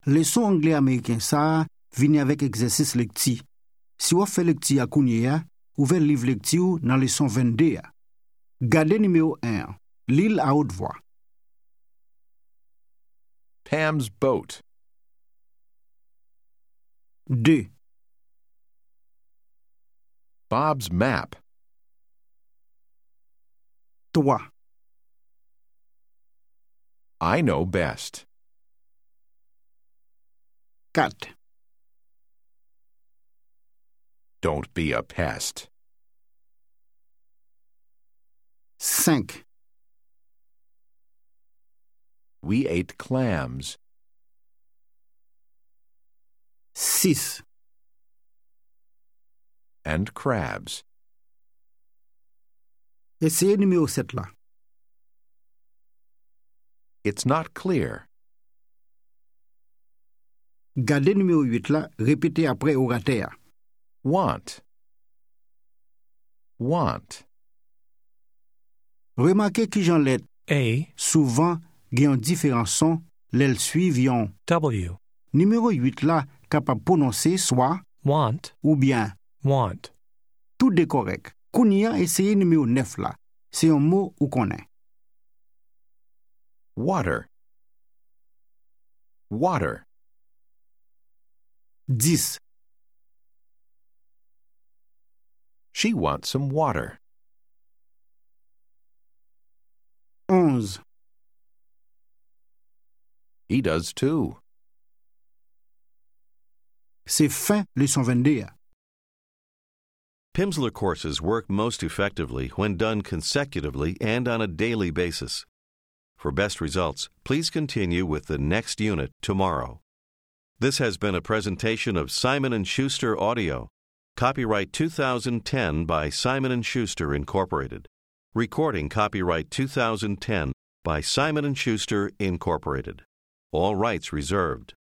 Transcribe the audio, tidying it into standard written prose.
Leçon anglais américain ça vient avec exercice lecti. Si vous faites lecti à Kounia, ouvrez le livre lecti dans leçon 22. Gardez numéro 1. L'île à haute voix. Pam's boat. 2. Bob's map. 3. I know best. 4. Don't be a pest. 5. We ate clams. 6. And crabs. Essayez numéro 7 là. It's not clear. Gardez numéro 8 là, répétez après orateur. Want. Want. Remarquez que j'en lettre A, souvent gagne différents sons, l'elles suivent yon. W, Numéro 8 là, capable prononcer soit want, ou bien. want. Tout est correct. Kounia, essayez numéro 9 là. C'est un mot ou connaît. Water. Water. 10. She wants some water. 11. He does too. C'est fin leçon 22. Pimsleur courses work most effectively when done consecutively and on a daily basis. For best results, please continue with the next unit tomorrow. This has been a presentation of Simon & Schuster Audio. Copyright 2010 by Simon & Schuster, Incorporated. Recording copyright 2010 by Simon & Schuster, Incorporated. All rights reserved.